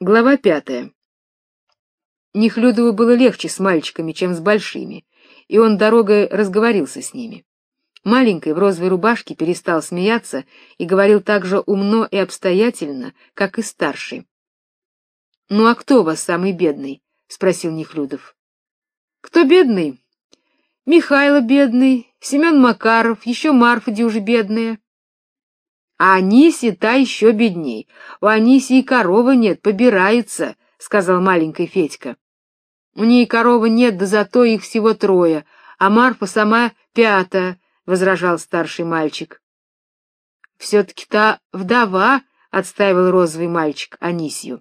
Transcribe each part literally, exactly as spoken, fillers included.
Глава пятая. Нехлюдову было легче с мальчиками, чем с большими, и он дорогой разговорился с ними. Маленький в розовой рубашке перестал смеяться и говорил так же умно и обстоятельно, как и старший. — Ну а кто у вас самый бедный? — спросил Нехлюдов. — Кто бедный? — Михайло бедный, Семен Макаров, еще Марфа дюже бедная. А Аниси та еще бедней. У Аниси и коровы нет, побираются, — сказал маленький Федька. — У ней коровы нет, да зато их всего трое, а Марфа сама пятая, — возражал старший мальчик. — Все-таки та вдова, — отстаивал розовый мальчик Анисью.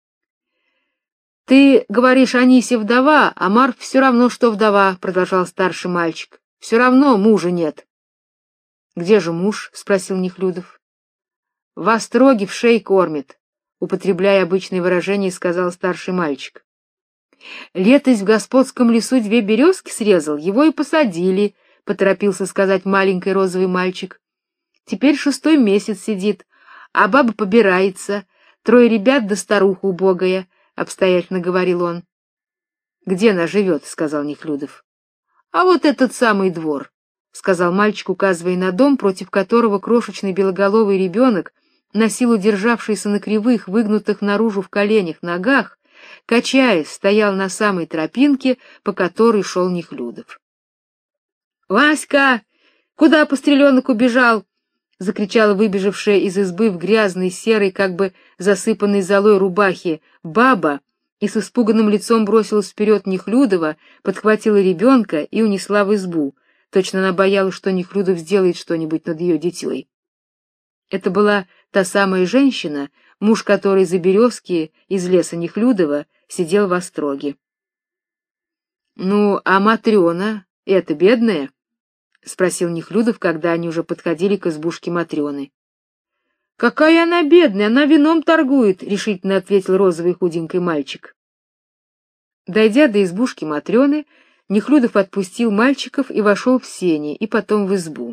— Ты говоришь, Аниси вдова, а Марф все равно, что вдова, — продолжал старший мальчик. — Все равно мужа нет. — Где же муж? — спросил Нехлюдов. — В остроге в шее кормит, — употребляя обычное выражение, сказал старший мальчик. — Летось в господском лесу две березки срезал, его и посадили, — поторопился сказать маленький розовый мальчик. — Теперь шестой месяц сидит, а баба побирается, трое ребят да старуха убогая, — обстоятельно говорил он. — Где она живет? — сказал Нехлюдов. — А вот этот самый двор, — сказал мальчик, указывая на дом, против которого крошечный белоголовый ребенок, на силу державшийся на кривых, выгнутых наружу в коленях ногах, качаясь, стоял на самой тропинке, по которой шел Нехлюдов. — Васька, куда постреленок убежал? — закричала выбежавшая из избы в грязной, серой, как бы засыпанной золой рубахе баба, и с испуганным лицом бросилась вперед Нехлюдова, подхватила ребенка и унесла в избу. Точно она боялась, что Нехлюдов сделает что-нибудь над ее дитей. Это была та самая женщина, муж которой за березки из леса Нехлюдова сидел в остроге. — Ну, а Матрена, это бедная? — спросил Нехлюдов, когда они уже подходили к избушке Матрены. — Какая она бедная, она вином торгует, — решительно ответил розовый худенький мальчик. Дойдя до избушки Матрены, Нехлюдов отпустил мальчиков и вошел в сени, и потом в избу.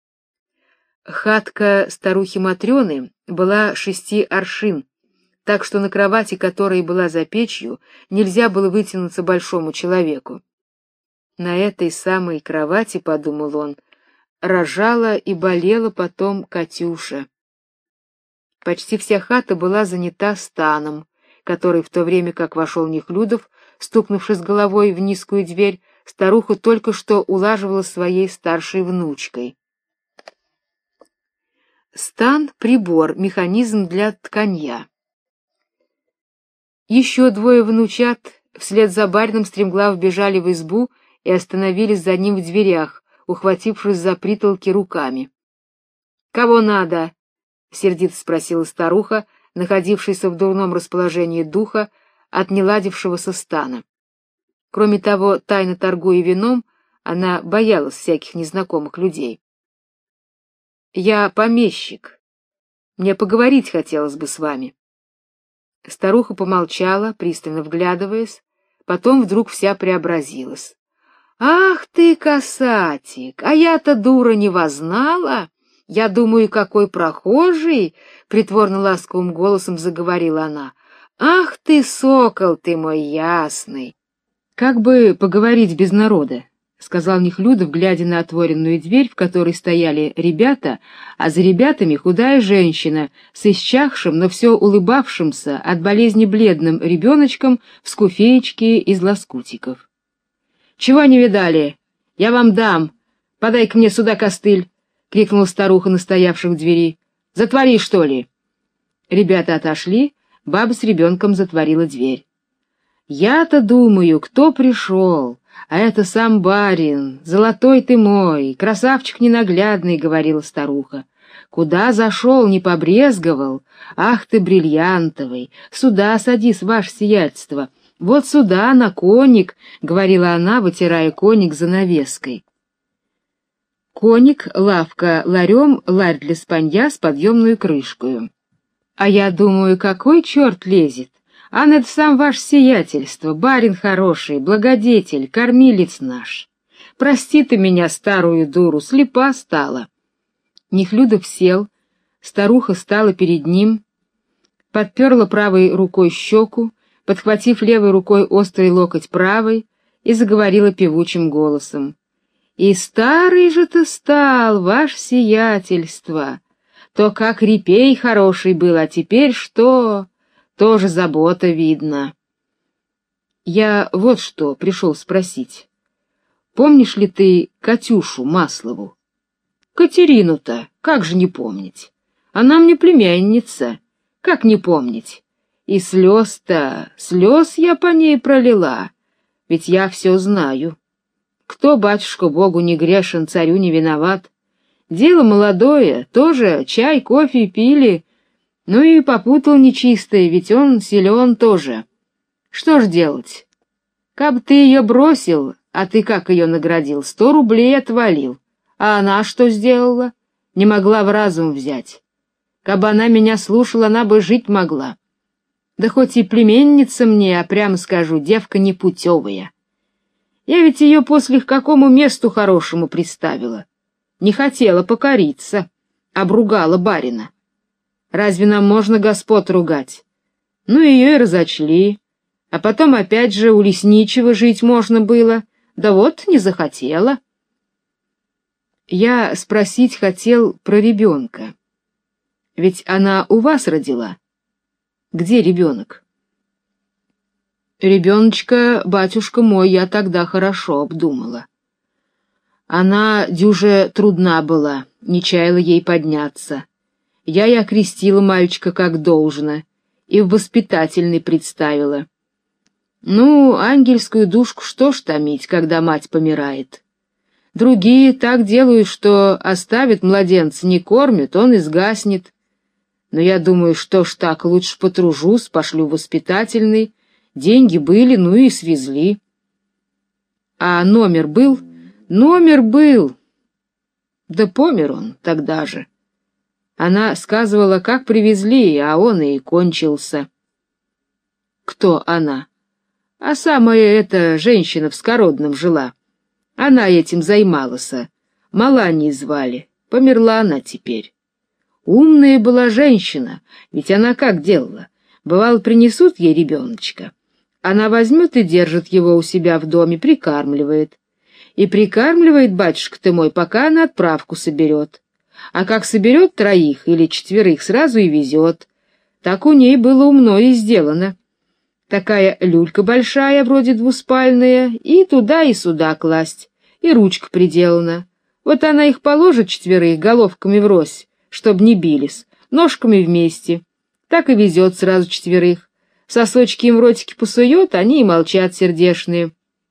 Хатка старухи Матрены была шести аршин, так что на кровати, которая была за печью, нельзя было вытянуться большому человеку. На этой самой кровати, — подумал он, — рожала и болела потом Катюша. Почти вся хата была занята станом, который в то время, как вошел Нехлюдов, стукнувшись головой в низкую дверь, старуха только что улаживала своей старшей внучкой. Стан — прибор, механизм для тканья. Еще двое внучат вслед за барином стремглав бежали в избу и остановились за ним в дверях, ухватившись за притолки руками. — Кого надо? — сердито спросила старуха, находившаяся в дурном расположении духа от неладившегося стана. Кроме того, тайно торгуя вином, она боялась всяких незнакомых людей. — Я помещик. Мне поговорить хотелось бы с вами. Старуха помолчала, пристально вглядываясь, потом вдруг вся преобразилась. — Ах ты, касатик, а я-то, дура, не вознала! Я думаю, какой прохожий! — притворно ласковым голосом заговорила она. — Ах ты, сокол ты мой ясный! — Как бы поговорить без народа? — сказал Нехлюдов, глядя на отворенную дверь, в которой стояли ребята, а за ребятами худая женщина с исчахшим, но все улыбавшимся от болезни бледным ребеночком в скуфеечке из лоскутиков. — Чего не видали? Я вам дам. Подай-ка мне сюда костыль, — крикнула старуха, настоявших в двери. — Затвори, что ли? Ребята отошли, баба с ребенком затворила дверь. — Я-то думаю, кто пришел? А это сам барин, золотой ты мой, красавчик ненаглядный, — говорила старуха. Куда зашел, не побрезговал? Ах ты, бриллиантовый! Сюда садись, ваше сиятельство. Вот сюда, на коник, — говорила она, вытирая коник занавеской. Коник, лавка, ларем, ларь для спанья с подъемную крышкою. А я думаю, какой черт лезет? А это сам ваше сиятельство, барин хороший, благодетель, кормилец наш. Прости ты меня, старую дуру, слепа стала. Нехлюдов сел, старуха стала перед ним, подперла правой рукой щеку, подхватив левой рукой острый локоть правой, и заговорила певучим голосом. «И старый же ты стал, ваше сиятельство! То как репей хороший был, а теперь что? Тоже забота видно». Я вот что пришел спросить. Помнишь ли ты Катюшу Маслову? Катерину-то, как же не помнить? Она мне племянница, как не помнить? И слез-то, слез я по ней пролила, ведь я все знаю. Кто, батюшка Богу, не грешен, царю не виноват? Дело молодое, тоже чай, кофе пили, ну и попутал нечистое, ведь он силен тоже. Что ж делать? Каб ты ее бросил, а ты как ее наградил, сто рублей отвалил. А она что сделала? Не могла в разум взять. Кабы она меня слушала, она бы жить могла. Да хоть и племенница мне, а прямо скажу, девка непутевая. Я ведь ее после к какому месту хорошему приставила. Не хотела покориться, обругала барина. Разве нам можно господ ругать? Ну, ее и разочли. А потом опять же у лесничего жить можно было, да вот не захотела. Я спросить хотел про ребенка. Ведь она у вас родила. Где ребенок? Ребеночка, батюшка мой, я тогда хорошо обдумала. Она дюже трудна была, не чаяла ей подняться. Я и окрестила мальчика как должно, и в воспитательный представила. Ну, ангельскую душку что ж томить, когда мать помирает? Другие так делают, что оставят младенца, не кормят, он изгаснет. Но я думаю, что ж так, лучше потружусь, пошлю в воспитательный. Деньги были, ну и свезли. А номер был? Номер был. Да помер он тогда же. Она сказывала, как привезли, а он и кончился. Кто она? А самая эта женщина в Скородном жила. Она этим займалась. Маланьей звали. Померла она теперь. Умная была женщина, ведь она как делала? Бывало, принесут ей ребеночка. Она возьмет и держит его у себя в доме, прикармливает. И прикармливает, батюшка ты мой, пока она отправку соберет. А как соберет троих или четверых, сразу и везет. Так у ней было умно и сделано. Такая люлька большая, вроде двуспальная, и туда и сюда класть, и ручка приделана. Вот она их положит четверых головками врозь, чтоб не бились, ножками вместе. Так и везет сразу четверых. Сосочки им в ротики посует, они и молчат сердешные.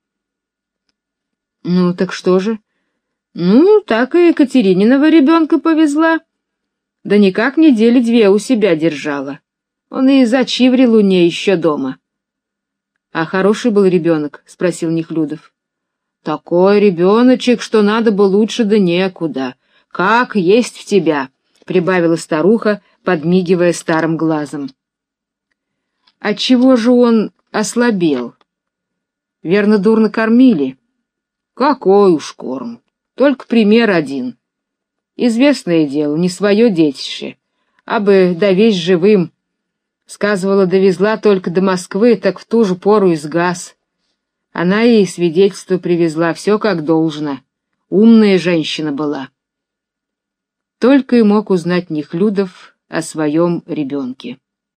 Ну, так что же? Ну, так и Екатерининого ребенка повезла. Да никак недели две у себя держала. Он и зачиврил у ней еще дома. — А хороший был ребенок? — спросил Нехлюдов. — Такой ребеночек, что надо бы лучше да некуда. Как есть в тебя, — прибавила старуха, подмигивая старым глазом. — Отчего же он ослабел? Верно, дурно кормили? — Какой уж корм, только пример один. Известное дело, не свое детище, а бы довесь живым. Сказывала, довезла только до Москвы, так в ту же пору изгас. Она ей свидетельство привезла, все как должно. Умная женщина была. Только и мог узнать Нехлюдов о своем ребенке.